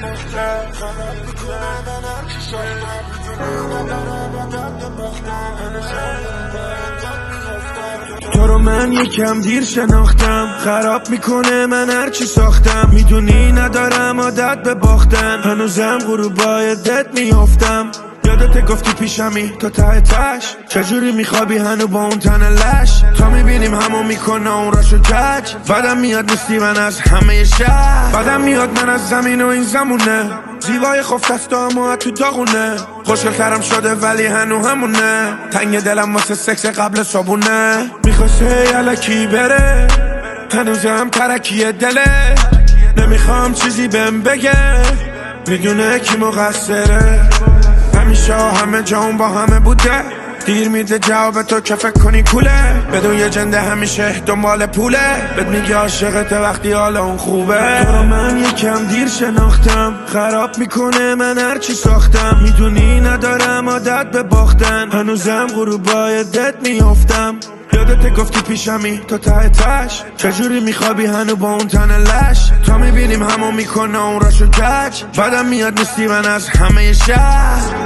تو رو من یکم دیر شناختم، خراب میکنه من هرچی ساختم. میدونی ندارم عادت به باختن، هنوزم غروبای دت میافتم. یادت گفتی پیشمی تا ته تش، چجوری میخوابی هنو با اون تن لش؟ تا میبینیم همو میکنه اون راشو کج. بعدم میاد نیستی من از همه شهر، بعدم میاد من از زمین و این زمونه. زیبای خفت است اما تو داغونه، خوشگل‌ترم شده ولی هنو همونه. تنگ دلم واسه سکس قبل صابونه، میخواسته یلکی بره هنوزم ترکیه دله. نمیخوام چیزی بهم بگه، میدونه کی مقصره. همیشه همه جام با همه بوده، دیر میده جواب تو که فکر کنی کوله. بدون یه جنده همیشه دنبال پوله، بهت میگه عاشقته وقتی حال اون خوبه. تو رو من یکم دیر شناختم، خراب میکنه من هرچی ساختم. میدونی ندارم عادت به باختن، هنوزم غروبای دت میافتم. یادت گفتی پیشمی تا ته تش، چجوری میخوابی هنو با اون تن لش؟ تا میبینیم همو میکنه اون راشو کج. بعدم میاد نیستی من از همه شهر.